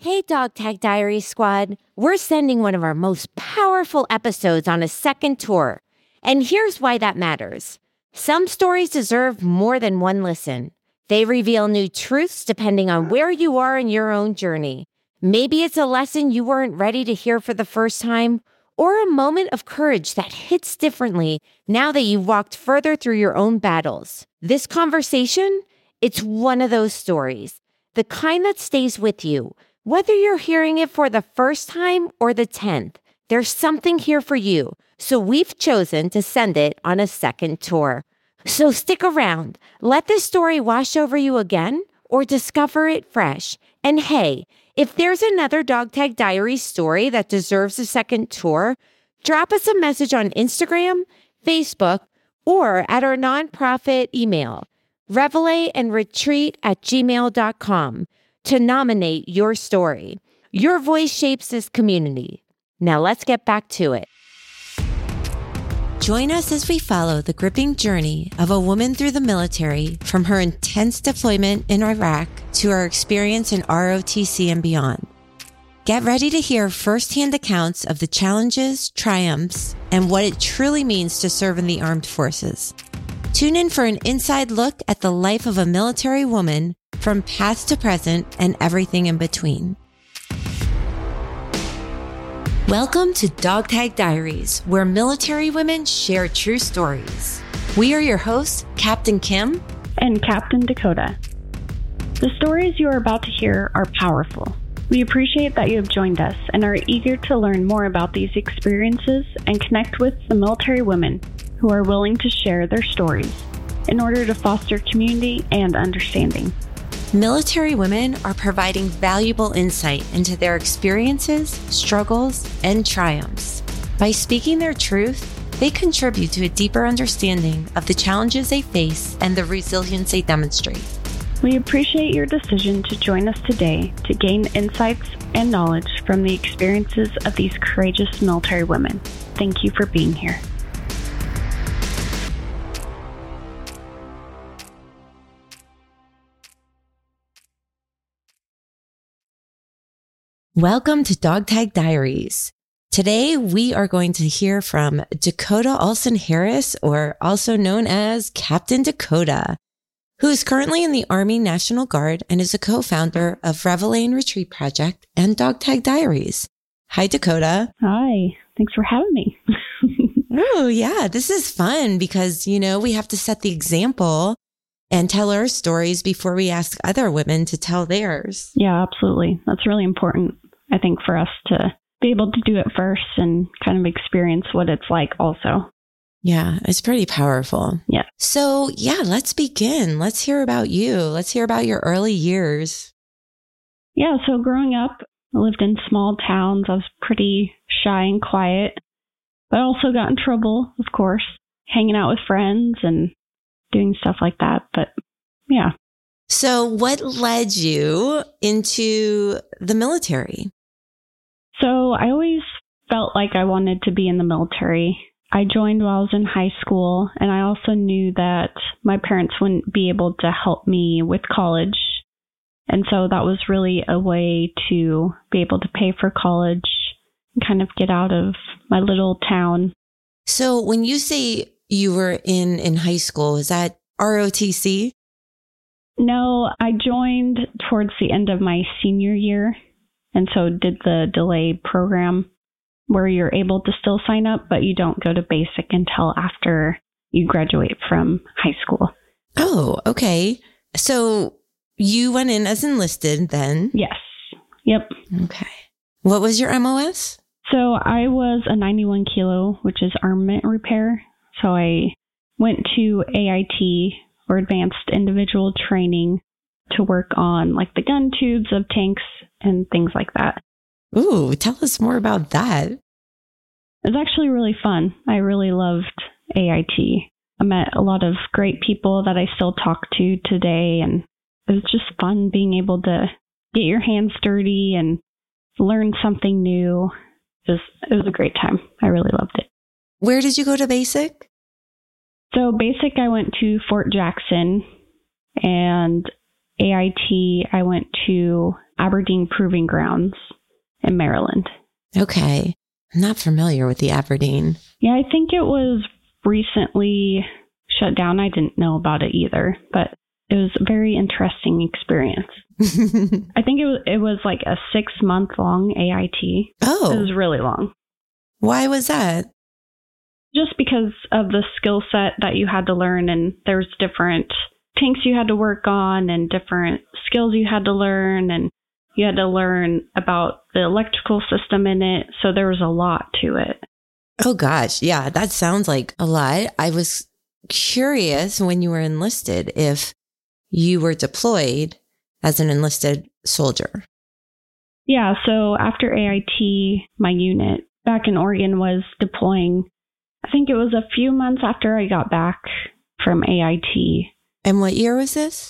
Hey, Dog Tag Diary Squad. We're sending one of our most powerful episodes on a second tour. And here's why that matters. Some stories deserve more than one listen. They reveal new truths depending on where you are in your own journey. Maybe it's a lesson you weren't ready to hear for the first time, or a moment of courage that hits differently now that you've walked further through your own battles. This conversation, it's one of those stories, the kind that stays with you. Whether you're hearing it for the first time or the 10th, there's something here for you. So we've chosen to send it on a second tour. So stick around. Let this story wash over you again or discover it fresh. And hey, if there's another Dog Tag Diary story that deserves a second tour, drop us a message on Instagram, Facebook, or at our nonprofit email, reveilleandretreat@gmail.com. to nominate your story. Your voice shapes this community. Now let's get back to it. Join us as we follow the gripping journey of a woman through the military, from her intense deployment in Iraq to her experience in ROTC and beyond. Get ready to hear firsthand accounts of the challenges, triumphs, and what it truly means to serve in the armed forces. Tune in for an inside look at the life of a military woman, from past to present and everything in between. Welcome to Dog Tag Diaries, where military women share true stories. We are your hosts, Captain Kim and Captain Dakota. The stories you are about to hear are powerful. We appreciate that you have joined us and are eager to learn more about these experiences and connect with the military women who are willing to share their stories in order to foster community and understanding. Military women are providing valuable insight into their experiences, struggles, and triumphs. By speaking their truth, they contribute to a deeper understanding of the challenges they face and the resilience they demonstrate. We appreciate your decision to join us today to gain insights and knowledge from the experiences of these courageous military women. Thank you for being here. Welcome to Dog Tag Diaries. Today, we are going to hear from Dakota Olson Harris, or also known as Captain Dakota, who is currently in the Army National Guard and is a co-founder of Reveille and Retreat Project and Dog Tag Diaries. Hi, Dakota. Hi. Thanks for having me. Oh, yeah. This is fun because, we have to set the example and tell our stories before we ask other women to tell theirs. Yeah, absolutely. That's really important, I think, for us to be able to do it first and kind of experience what it's like also. Yeah, it's pretty powerful. Yeah. So, let's begin. Let's hear about you. Let's hear about your early years. Yeah, so growing up, I lived in small towns. I was pretty shy and quiet, but I also got in trouble, of course, hanging out with friends and doing stuff like that. But yeah. So what led you into the military? So I always felt like I wanted to be in the military. I joined while I was in high school, and I also knew that my parents wouldn't be able to help me with college. And so that was really a way to be able to pay for college and kind of get out of my little town. So when you say you were in high school, is that ROTC? No, I joined towards the end of my senior year, and so did the delay program where you're able to still sign up, but you don't go to basic until after you graduate from high school. Oh, okay. So you went in as enlisted then? Yes. Yep. Okay. What was your MOS? So I was a 91 kilo, which is armament repair. So I went to AIT, or Advanced Individual Training, to work on like the gun tubes of tanks and things like that. Ooh, tell us more about that. It was actually really fun. I really loved AIT. I met a lot of great people that I still talk to today, and it was just fun being able to get your hands dirty and learn something new. It was a great time. I really loved it. Where did you go to basic? So basic, I went to Fort Jackson, and AIT, I went to Aberdeen Proving Grounds in Maryland. Okay. I'm not familiar with the Aberdeen. Yeah, I think it was recently shut down. I didn't know about it either, but it was a very interesting experience. I think it was like a 6-month-long AIT. Oh. It was really long. Why was that? Just because of the skill set that you had to learn, and there's different tanks you had to work on and different skills you had to learn, and you had to learn about the electrical system in it. So there was a lot to it. Oh, gosh. Yeah, that sounds like a lot. I was curious when you were enlisted if you were deployed as an enlisted soldier. Yeah, so after AIT, my unit back in Oregon was deploying. I think it was a few months after I got back from AIT. And what year was this?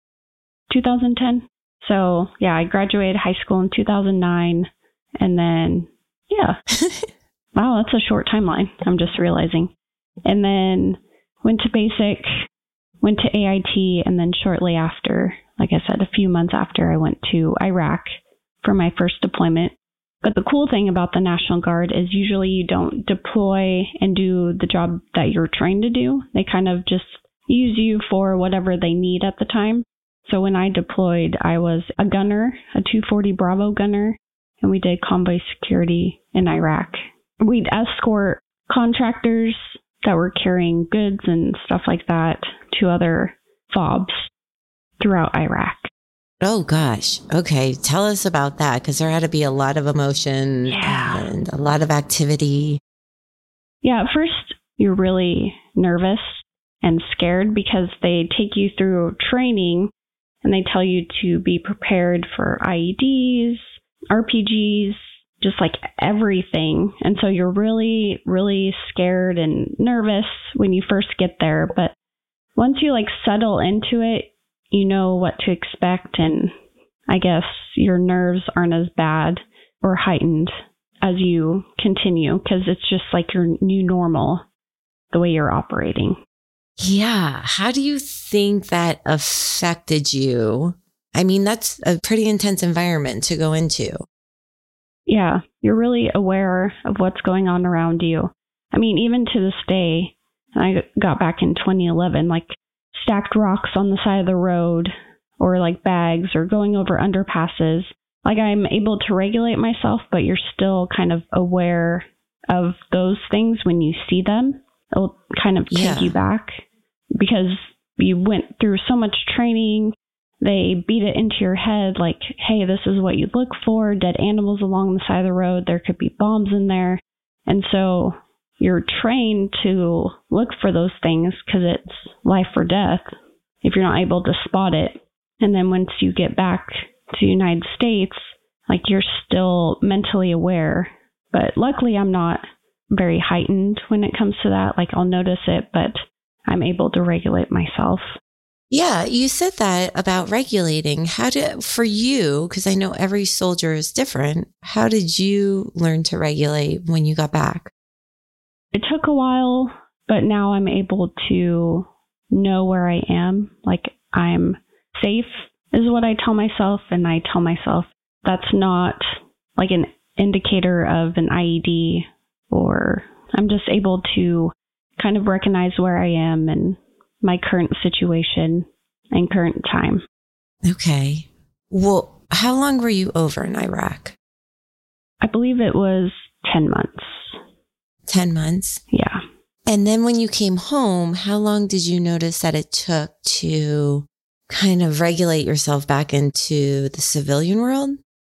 2010. So, yeah, I graduated high school in 2009. And then, yeah. Wow, that's a short timeline. I'm just realizing. And then went to basic, went to AIT, and then shortly after, like I said, a few months after, I went to Iraq for my first deployment. But the cool thing about the National Guard is usually you don't deploy and do the job that you're trained to do. They kind of just use you for whatever they need at the time. So when I deployed, I was a gunner, a 240 Bravo gunner, and we did convoy security in Iraq. We'd escort contractors that were carrying goods and stuff like that to other FOBs throughout Iraq. Oh, gosh. Okay. Tell us about that, because there had to be a lot of emotion and a lot of activity. Yeah, at first you're really nervous and scared because they take you through training and they tell you to be prepared for IEDs, RPGs, just like everything. And so you're really, really scared and nervous when you first get there. But once you like settle into it, you know what to expect, and I guess your nerves aren't as bad or heightened as you continue, because it's just like your new normal, the way you're operating. Yeah. How do you think that affected you? I mean, that's a pretty intense environment to go into. Yeah, you're really aware of what's going on around you. I mean, even to this day, I got back in 2011, like stacked rocks on the side of the road, or like bags, or going over underpasses. Like I'm able to regulate myself, but you're still kind of aware of those things when you see them. It'll kind of take you back because you went through so much training. They beat it into your head like, hey, this is what you look for. Dead animals along the side of the road. There could be bombs in there. And so you're trained to look for those things because it's life or death if you're not able to spot it. And then once you get back to the United States, like you're still mentally aware. But luckily I'm not very heightened when it comes to that. Like I'll notice it, but I'm able to regulate myself. Yeah, you said that about regulating. For you, because I know every soldier is different, how did you learn to regulate when you got back? It took a while, but now I'm able to know where I am. Like I'm safe is what I tell myself. And I tell myself that's not like an indicator of an IED, or I'm just able to kind of recognize where I am and my current situation and current time. Okay. Well, how long were you over in Iraq? I believe it was 10 months. 10 months? Yeah. And then when you came home, how long did you notice that it took to kind of regulate yourself back into the civilian world?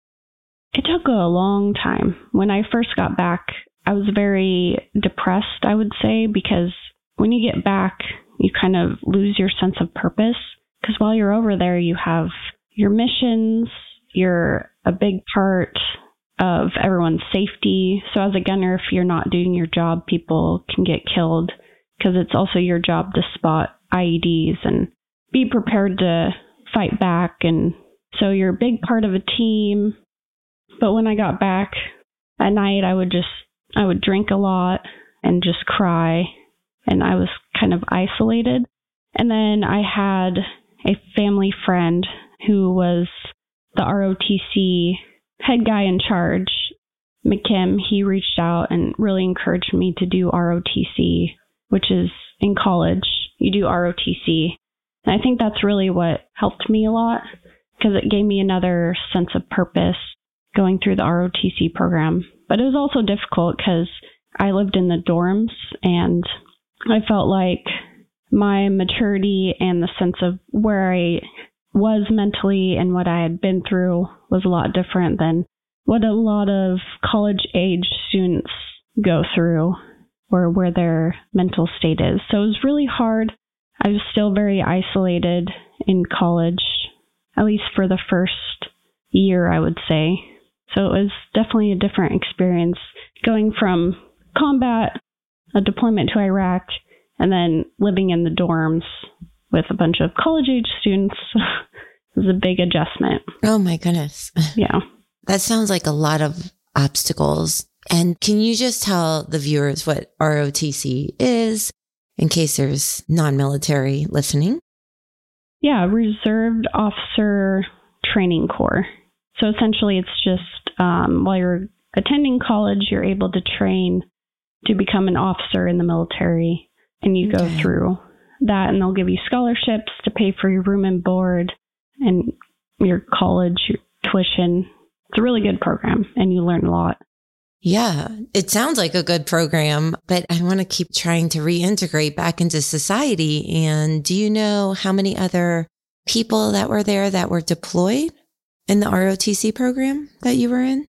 It took a long time. When I first got back, I was very depressed, I would say, because when you get back, you kind of lose your sense of purpose. Because while you're over there, you have your missions, you're a big part of everyone's safety. So as a gunner, if you're not doing your job, people can get killed, because it's also your job to spot IEDs and be prepared to fight back. And so you're a big part of a team. But when I got back at night, I would drink a lot and just cry. And I was kind of isolated. And then I had a family friend who was the ROTC head guy in charge, McKim, he reached out and really encouraged me to do ROTC, which is in college. You do ROTC. And I think that's really what helped me a lot because it gave me another sense of purpose going through the ROTC program. But it was also difficult because I lived in the dorms and I felt like my maturity and the sense of where I was mentally and what I had been through was a lot different than what a lot of college-age students go through or where their mental state is. So it was really hard. I was still very isolated in college, at least for the first year, I would say. So it was definitely a different experience going from combat, a deployment to Iraq, and then living in the dorms with a bunch of college-age students. It was a big adjustment. Oh my goodness. Yeah. That sounds like a lot of obstacles. And can you just tell the viewers what ROTC is in case there's non-military listening? Yeah, Reserved Officer Training Corps. So essentially it's just while you're attending college, you're able to train to become an officer in the military. And you go through that and they'll give you scholarships to pay for your room and board and your college, your tuition. It's a really good program and you learn a lot. Yeah, it sounds like a good program, but I want to keep trying to reintegrate back into society. And do you know how many other people that were there that were deployed in the ROTC program that you were in?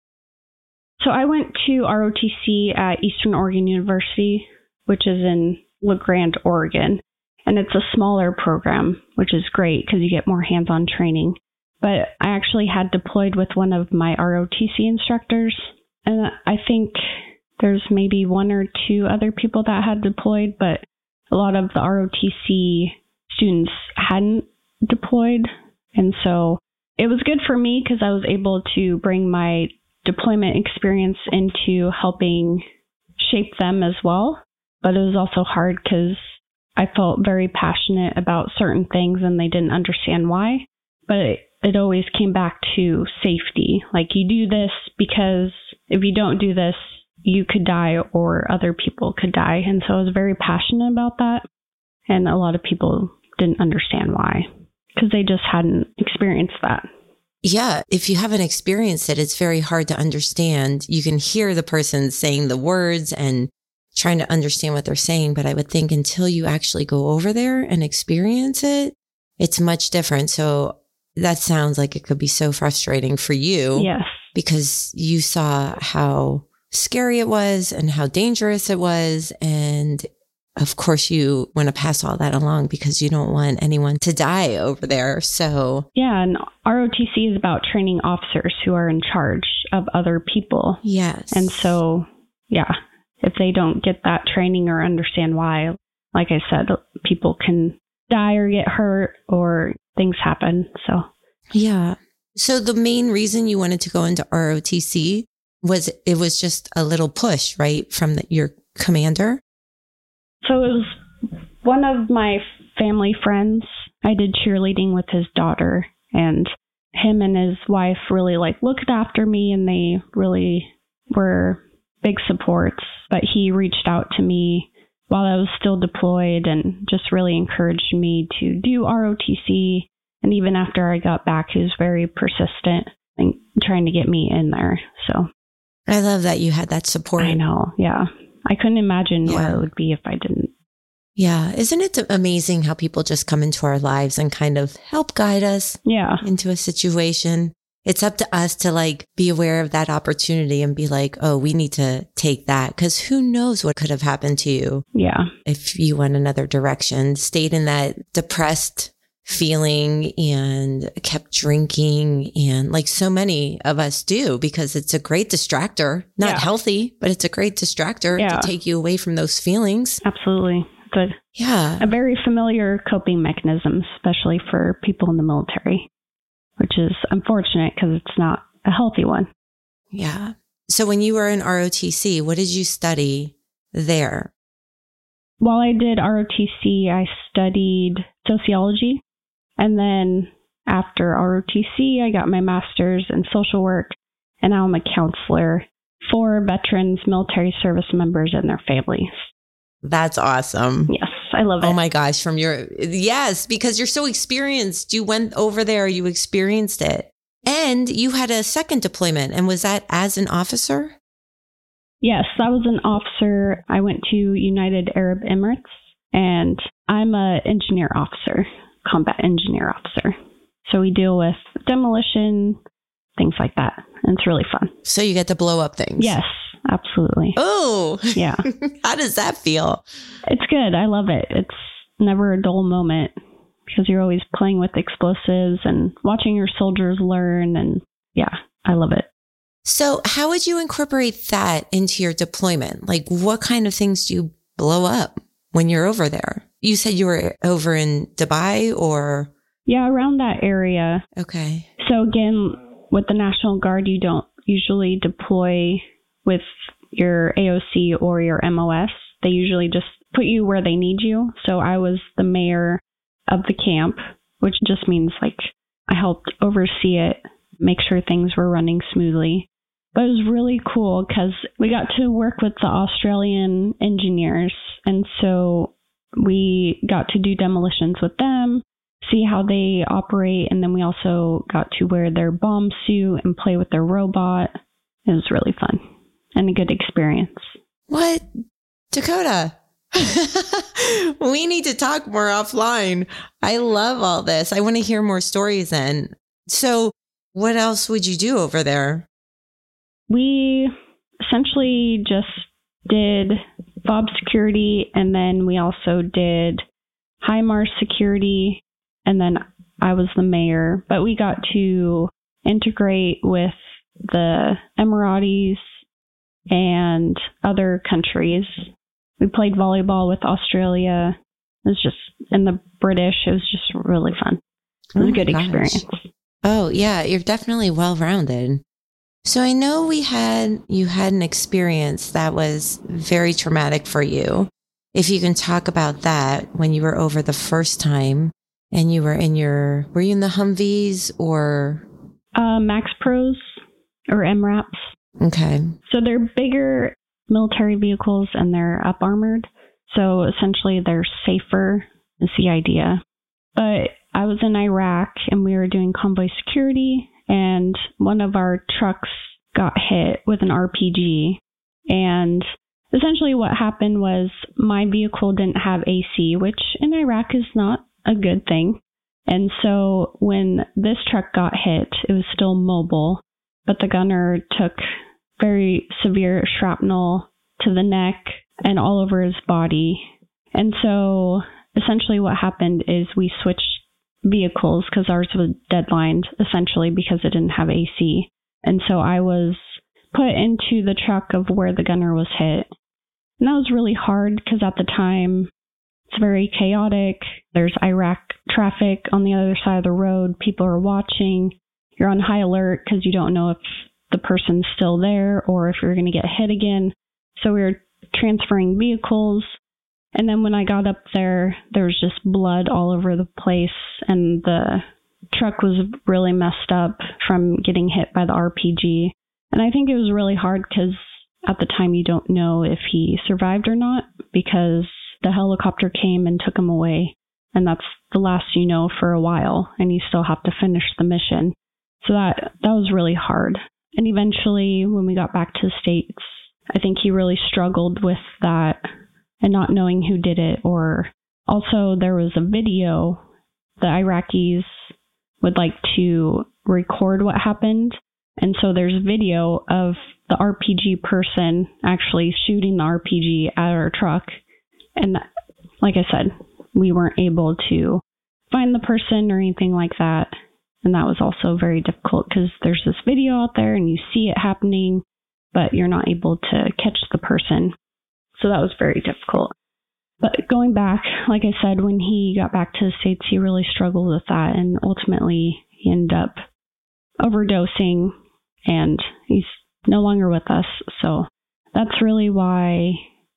So I went to ROTC at Eastern Oregon University, which is in La Grande, Oregon. And it's a smaller program, which is great because you get more hands-on training. But I actually had deployed with one of my ROTC instructors. And I think there's maybe one or two other people that had deployed, but a lot of the ROTC students hadn't deployed. And so it was good for me because I was able to bring my deployment experience into helping shape them as well. But it was also hard because I felt very passionate about certain things and they didn't understand why. But it always came back to safety. Like, you do this because if you don't do this, you could die or other people could die. And so I was very passionate about that. And a lot of people didn't understand why because they just hadn't experienced that. Yeah. If you haven't experienced it, it's very hard to understand. You can hear the person saying the words and trying to understand what they're saying. But I would think until you actually go over there and experience it, it's much different. So that sounds like it could be so frustrating for you. Yes. Because you saw how scary it was and how dangerous it was. And of course, you want to pass all that along because you don't want anyone to die over there. So yeah, and ROTC is about training officers who are in charge of other people. Yes. And so, yeah, if they don't get that training or understand why, like I said, people can die or get hurt or things happen. So yeah. So the main reason you wanted to go into ROTC was it was just a little push, right, from your commander? So it was one of my family friends. I did cheerleading with his daughter, and him and his wife really looked after me, and they really were big supports. But he reached out to me while I was still deployed and just really encouraged me to do ROTC. And even after I got back, he was very persistent in trying to get me in there. So I love that you had that support. I know. Yeah. I couldn't imagine where it would be if I didn't. Yeah. Isn't it amazing how people just come into our lives and kind of help guide us into a situation? It's up to us to be aware of that opportunity and be like, oh, we need to take that. Because who knows what could have happened to you. Yeah. If you went another direction, stayed in that depressed feeling and kept drinking, and like so many of us do, because it's a great distractor, not healthy, but it's a great distractor to take you away from those feelings. Absolutely. But a very familiar coping mechanism, especially for people in the military, which is unfortunate because it's not a healthy one. Yeah. So when you were in ROTC, what did you study there? While I did ROTC, I studied sociology. And then after ROTC, I got my master's in social work, and now I'm a counselor for veterans, military service members, and their families. That's awesome. Yes, I love it. Oh my gosh, yes, because you're so experienced. You went over there, you experienced it. And you had a second deployment. And was that as an officer? Yes, I was an officer. I went to United Arab Emirates, and I'm an engineer officer, combat engineer officer. So we deal with demolition, things like that. And it's really fun. So you get to blow up things? Yes, absolutely. Oh, yeah. How does that feel? It's good. I love it. It's never a dull moment because you're always playing with explosives and watching your soldiers learn. And yeah, I love it. So how would you incorporate that into your deployment? Like, what kind of things do you blow up when you're over there? You said you were over in Dubai or? Yeah, around that area. Okay. So again, with the National Guard, you don't usually deploy with your AOC or your MOS. They usually just put you where they need you. So I was the mayor of the camp, which just means like I helped oversee it, make sure things were running smoothly. But it was really cool because we got to work with the Australian engineers. And so we got to do demolitions with them, see how they operate. And then we also got to wear their bomb suit and play with their robot. It was really fun and a good experience. What? Dakota, we need to talk more offline. I love all this. I want to hear more stories then. So what else would you do over there? We essentially just did FOB security, and then we also did HIMARS security, and then I was the mayor. But we got to integrate with the Emiratis and other countries. We played volleyball with Australia. It was just, and the British. It was just really fun. It was a good experience. Oh, yeah. You're definitely well-rounded. So I know you had an experience that was very traumatic for you. If you can talk about that when you were over the first time and you were were you in the Humvees or? Max Pros or MRAPs. Okay. So they're bigger military vehicles and they're up armored. So essentially they're safer is the idea. But I was in Iraq and we were doing convoy security, and one of our trucks got hit with an RPG. And essentially what happened was my vehicle didn't have AC, which in Iraq is not a good thing. And so when this truck got hit, it was still mobile, but the gunner took very severe shrapnel to the neck and all over his body. And so essentially what happened is we switched vehicles because ours was deadlined essentially because it didn't have AC. And so I was put into the truck of where the gunner was hit. And that was really hard because at the time it's very chaotic. There's Iraq traffic on the other side of the road. People are watching. You're on high alert because you don't know if the person's still there or if you're going to get hit again. So we were transferring vehicles. And then when I got up there, there was just blood all over the place, and the truck was really messed up from getting hit by the RPG. And I think it was really hard because at the time you don't know if he survived or not because the helicopter came and took him away. And that's the last you know for a while, and you still have to finish the mission. So that was really hard. And eventually, when we got back to the States, I think he really struggled with that and not knowing who did it. Or also there was a video. The Iraqis would like to record what happened. And so there's video of the RPG person actually shooting the RPG at our truck. And like I said, we weren't able to find the person or anything like that. And that was also very difficult because there's this video out there and you see it happening, but you're not able to catch the person. So that was very difficult. But going back, like I said, when he got back to the States, he really struggled with that. And ultimately, he ended up overdosing and he's no longer with us. So that's really why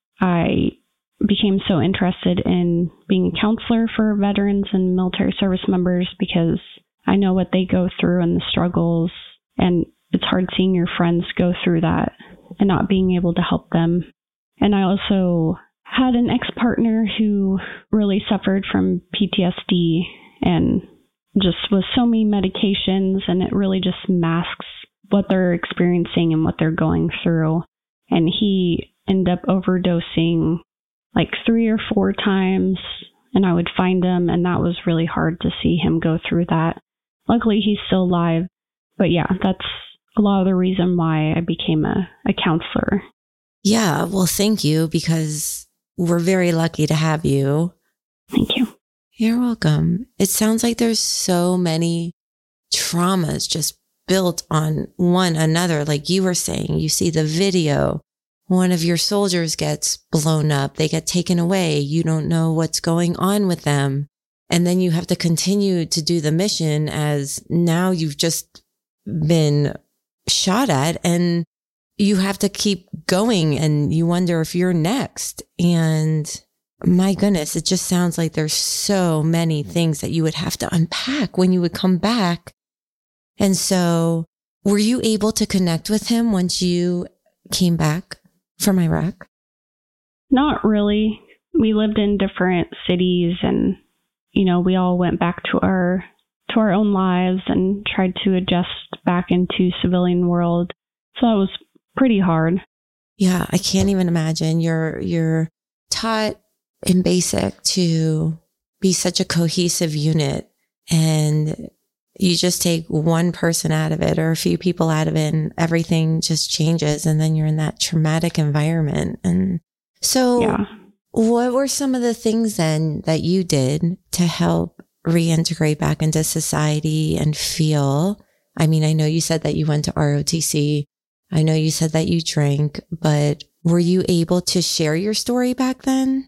I became so interested in being a counselor for veterans and military service members, because I know what they go through and the struggles, and it's hard seeing your friends go through that and not being able to help them. And I also had an ex-partner who really suffered from PTSD and just was so many medications, and it really just masks what they're experiencing and what they're going through. And he ended up overdosing like 3 or 4 times, and I would find him, and that was really hard to see him go through that. Luckily, he's still alive. But yeah, that's a lot of the reason why I became a counselor. Yeah, well, thank you, because we're very lucky to have you. Thank you. You're welcome. It sounds like there's so many traumas just built on one another. Like you were saying, you see the video, one of your soldiers gets blown up, they get taken away, you don't know what's going on with them. And then you have to continue to do the mission as now you've just been shot at, and you have to keep going, and you wonder if you're next. And my goodness, it just sounds like there's so many things that you would have to unpack when you would come back. And so were you able to connect with him once you came back from Iraq? Not really. We lived in different cities, and, you know, we all went back to our own lives and tried to adjust back into civilian world. So that was pretty hard. Yeah, I can't even imagine. You're taught in basic to be such a cohesive unit, and you just take one person out of it or a few people out of it, and everything just changes, and then you're in that traumatic environment. And so yeah. What were some of the things then that you did to help reintegrate back into society and feel? I mean, I know you said that you went to ROTC. I know you said that you drank, but were you able to share your story back then?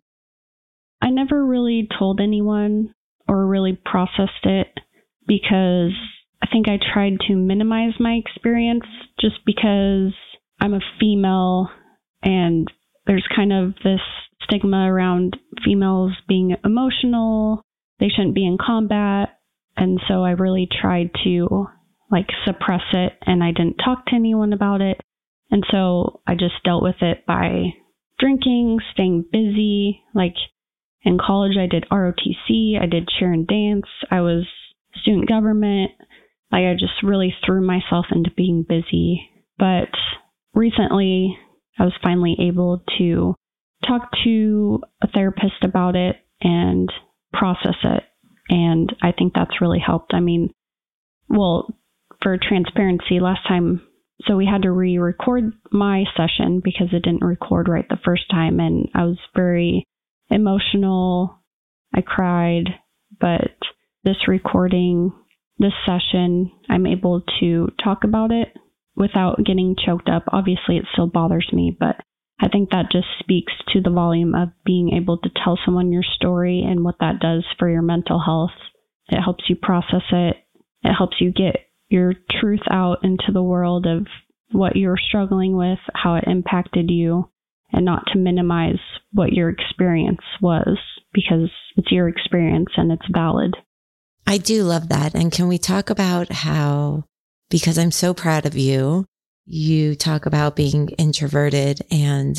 I never really told anyone or really processed it, because I think I tried to minimize my experience just because I'm a female, and there's kind of this stigma around females being emotional. They shouldn't be in combat. And so I really tried to suppress it, and I didn't talk to anyone about it. And so I just dealt with it by drinking, staying busy. Like in college, I did ROTC, I did cheer and dance, I was student government. I just really threw myself into being busy. But recently, I was finally able to talk to a therapist about it and process it. And I think that's really helped. I mean, well, for transparency, last time, so we had to re-record my session because it didn't record right the first time. And I was very emotional. I cried. But this recording, this session, I'm able to talk about it without getting choked up. Obviously, it still bothers me, but I think that just speaks to the volume of being able to tell someone your story and what that does for your mental health. It helps you process it. It helps you get your truth out into the world of what you're struggling with, how it impacted you, and not to minimize what your experience was, because it's your experience and it's valid. I do love that. And can we talk about how, because I'm so proud of you, you talk about being introverted. And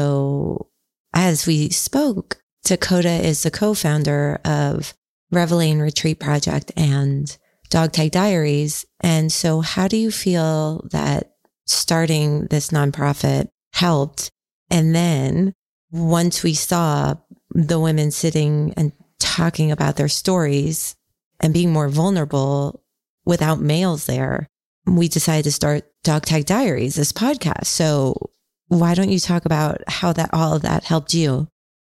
so as we spoke, Dakota is the co-founder of Reveille Retreat Project and Dog Tag Diaries. And so how do you feel that starting this nonprofit helped? And then once we saw the women sitting and talking about their stories and being more vulnerable without males there, we decided to start Dog Tag Diaries, this podcast. So why don't you talk about how that all of that helped you?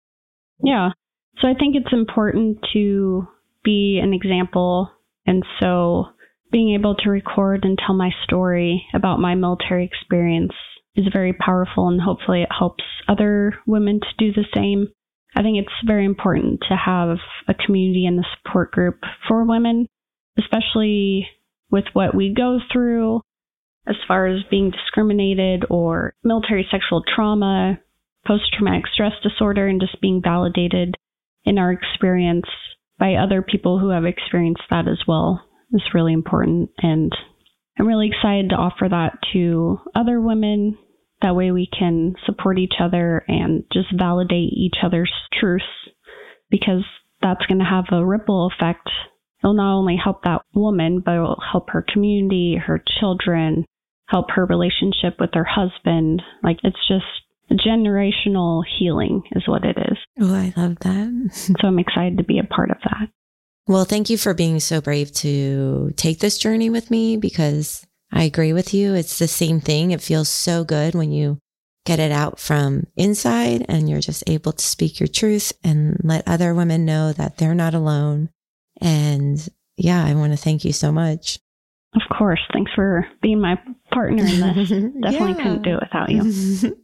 Yeah. So I think it's important to be an example. And so being able to record and tell my story about my military experience is very powerful, and hopefully it helps other women to do the same. I think it's very important to have a community and a support group for women, especially with what we go through as far as being discriminated or military sexual trauma, post-traumatic stress disorder, and just being validated in our experience by other people who have experienced that as well. is really important. And I'm really excited to offer that to other women. That way we can support each other and just validate each other's truths, because that's going to have a ripple effect. It'll not only help that woman, but it'll help her community, her children, help her relationship with her husband. Like, it's just generational healing is what it is. Oh, I love that. So I'm excited to be a part of that. Well, thank you for being so brave to take this journey with me, because I agree with you. It's the same thing. It feels so good when you get it out from inside and you're just able to speak your truth and let other women know that they're not alone. And yeah, I want to thank you so much. Of course. Thanks for being my partner in this. Definitely couldn't do it without you.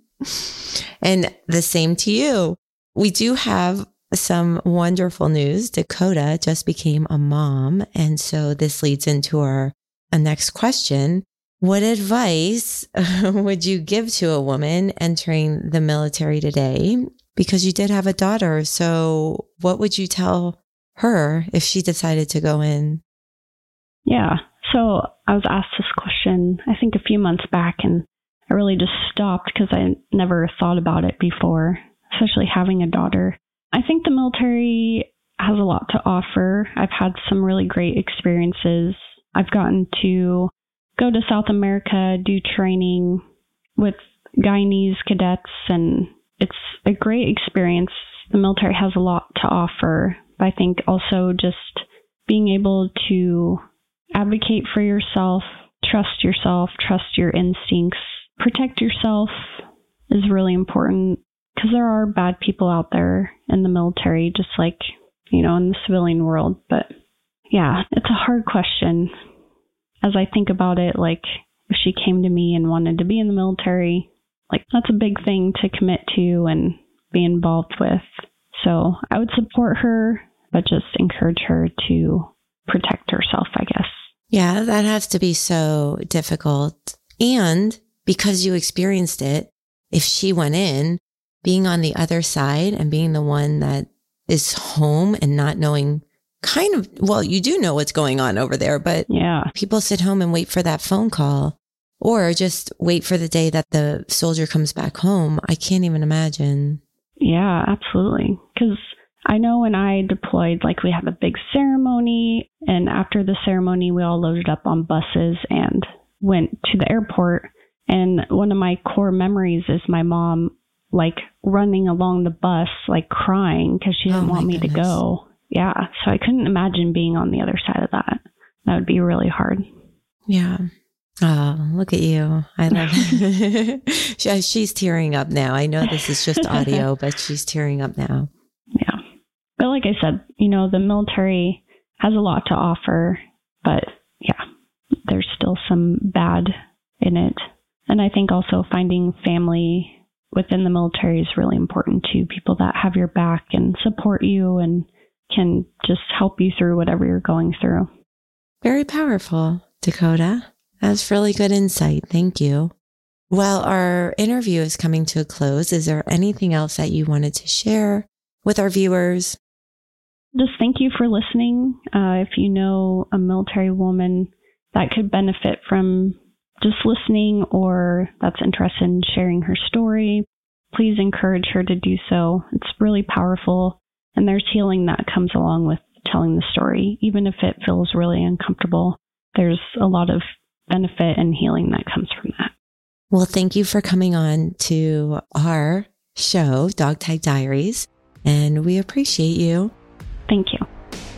And the same to you. We do have some wonderful news. Dakota just became a mom. And so this leads into our next question. What advice would you give to a woman entering the military today? Because you did have a daughter. So what would you tell her if she decided to go in? Yeah. So I was asked this question, I think a few months back, and I really just stopped because I never thought about it before, especially having a daughter. I think the military has a lot to offer. I've had some really great experiences. I've gotten to go to South America, do training with Guyanese cadets, and it's a great experience. The military has a lot to offer. But I think also just being able to advocate for yourself, trust your instincts, protect yourself is really important, because there are bad people out there in the military, just like, in the civilian world. But yeah, it's a hard question. As I think about it, like, if she came to me and wanted to be in the military, like, that's a big thing to commit to and be involved with. So I would support her, but just encourage her to protect herself, I guess. Yeah, that has to be so difficult. And because you experienced it, if she went in, being on the other side and being the one that is home and not knowing you do know what's going on over there, but yeah, people sit home and wait for that phone call or just wait for the day that the soldier comes back home. I can't even imagine. Yeah, absolutely. Because I know when I deployed, like, we had a big ceremony, and after the ceremony, we all loaded up on buses and went to the airport. And one of my core memories is my mom, like, running along the bus, like, crying because she didn't want me to go. Yeah. So I couldn't imagine being on the other side of that. That would be really hard. Yeah. Oh, look at you. I love it. She's tearing up now. I know this is just audio, but she's tearing up now. Yeah. But like I said, the military has a lot to offer, but yeah, there's still some bad in it. And I think also finding family within the military is really important too. People that have your back and support you and can just help you through whatever you're going through. Very powerful, Dakota. That's really good insight. Thank you. Well, our interview is coming to a close. Is there anything else that you wanted to share with our viewers? Just thank you for listening. If you know a military woman that could benefit from just listening or that's interested in sharing her story, please encourage her to do so. It's really powerful, and there's healing that comes along with telling the story. Even if it feels really uncomfortable, there's a lot of benefit and healing that comes from that. Well, thank you for coming on to our show, Dog Tag Diaries, and we appreciate you. Thank you.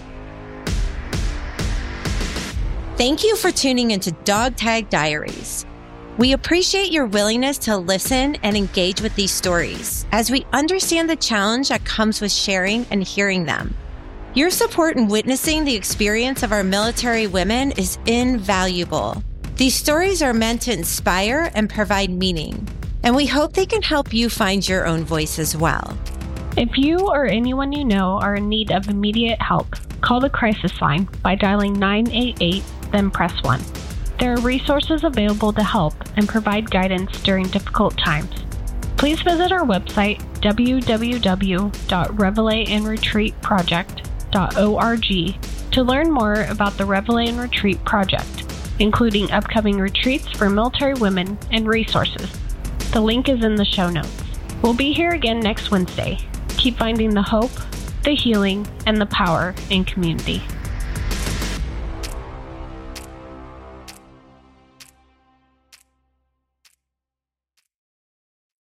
Thank you for tuning into Dog Tag Diaries. We appreciate your willingness to listen and engage with these stories as we understand the challenge that comes with sharing and hearing them. Your support in witnessing the experience of our military women is invaluable. These stories are meant to inspire and provide meaning, and we hope they can help you find your own voice as well. If you or anyone you know are in need of immediate help, call the crisis line by dialing 988, then press 1. There are resources available to help and provide guidance during difficult times. Please visit our website, www.revelateandretreatproject.org, to learn more about the Revelation Retreat Project, including upcoming retreats for military women and resources. The link is in the show notes. We'll be here again next Wednesday. Keep finding the hope, the healing, and the power in community.